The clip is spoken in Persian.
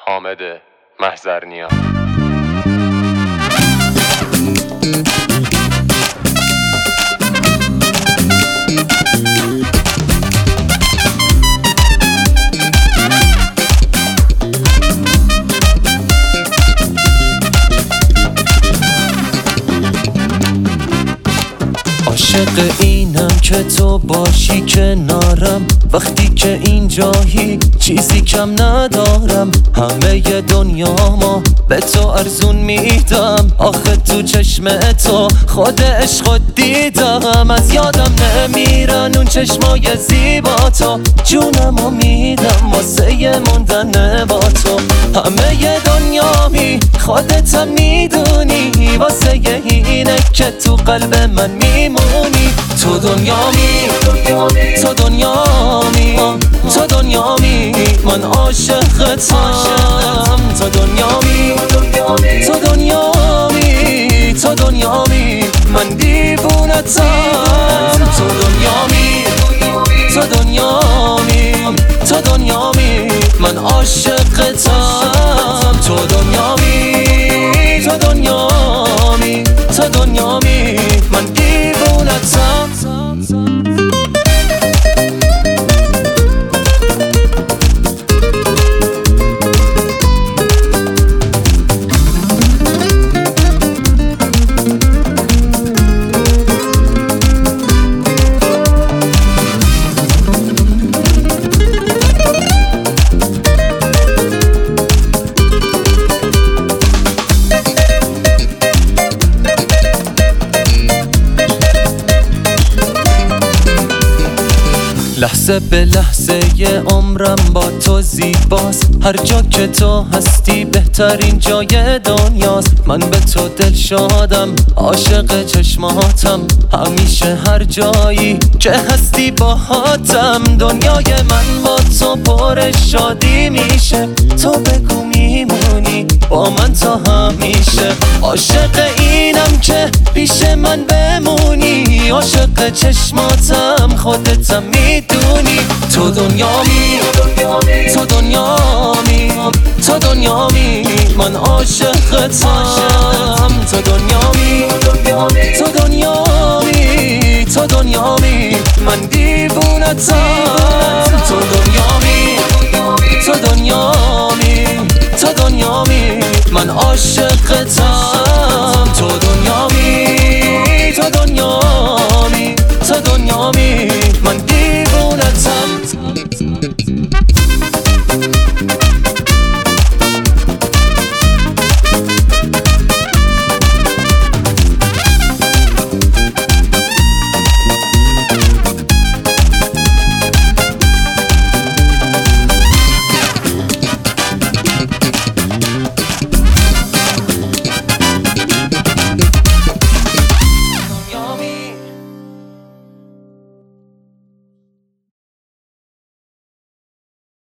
حامد محضرنیا. عاشق اینم که تو باشی کنارم، وقتی که اینجایی چیزی کم ندارم. همه دنیامو به تو ارزون میدم، آخه تو چشم تو خود عشق دیدم. از یادم نمیرن اون چشمای زیبا تو، جونمو میدم واسه موندن با تو. همه دنیامی خودتم میدونی، واسه اینه که تو قلب من میمونی. تو دنیامی، تو دنیامی، تو دنیامی، من عاشقتم. تو دنیامی، تو دنیامی، تو دنیامی، من دیوونتم. تو دنیامی، تو دنیامی، تو دنیامی، من عاشقتم. تو دنیامی، تو دنیامی، تو دنیامی، من دیوونتم. لحظه به لحظه عمرم با تو زیباست، هر جا که تو هستی بهترین جای دنیاست. من به تو دل شادم، عاشق چشماتم، همیشه هر جایی که هستی باهاتم. دنیای من با تو پر شادی میشه، تو بگو میمونی با من تا همیشه. عاشق اینم که پیش من بمونی، عاشق چشماتم، خودتم میدونی. تو دنیامی، تو دنیامی، تو دنیامی، من عاشقتم. تو دنیامی، تو دنیامی، تو دنیامی، من دیوونتم. تو دنیامی، تو دنیامی، تو دنیامی، من عاشقتم.